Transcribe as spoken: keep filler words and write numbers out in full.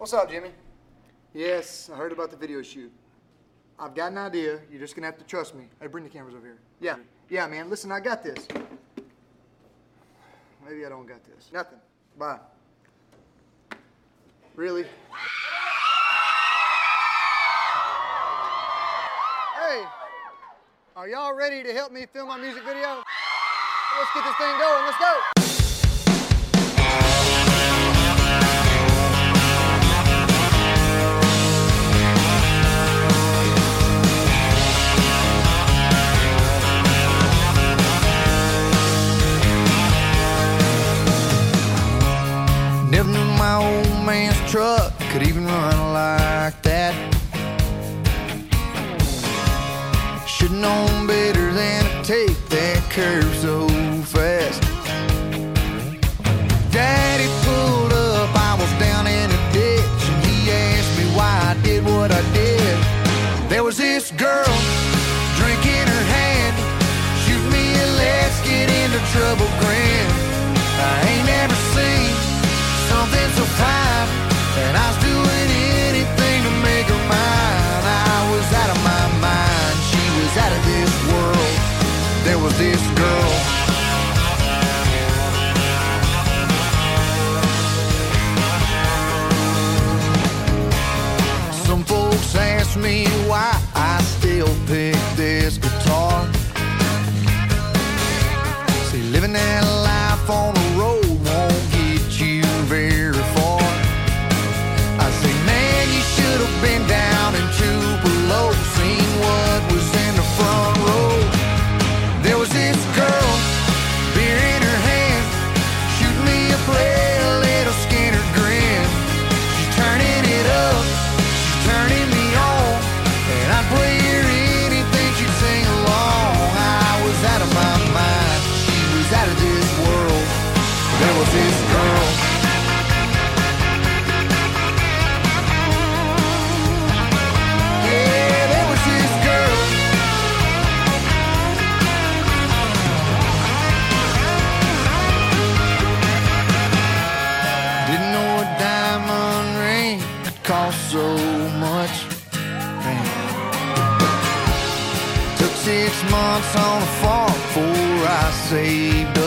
What's up, Jimmy? Yes, I heard about the video shoot. I've got an idea. You're just gonna have to trust me. Hey, bring the cameras over here. Yeah, yeah, man. Listen, I got this. Maybe I don't got this. Nothing. Bye. Really? Hey, are y'all ready to help me film my music video? Let's get this thing going. Let's go. Never knew my old man's truck could even run like that. Should've known better than to take that curve so fast. Daddy pulled up, I was down in a ditch, and he asked me why I did what I did. There was this girl, drink in her hand, shoot me a let's get into trouble grin. I ain't never seen something so fine, and I was doing anything to make her mine. I was out of my mind, she was out of this world. There was this girl. Some folks ask me why I still pick this guitar. See, living that life on the road won't get you very far. I say, man, you should have been down in Tupelo, seen what was in the front row. There was this girl, beer in her hand, shooting me a play, a little Skinner grin. She's turning it up, she's turning me on, and I'd play her anything, she'd sing along. I was out of my mind, she was out of this world. There was this girl. Yeah, there was this girl. Didn't know a diamond ring could cost so much. Man. Took six months on a farm before I saved up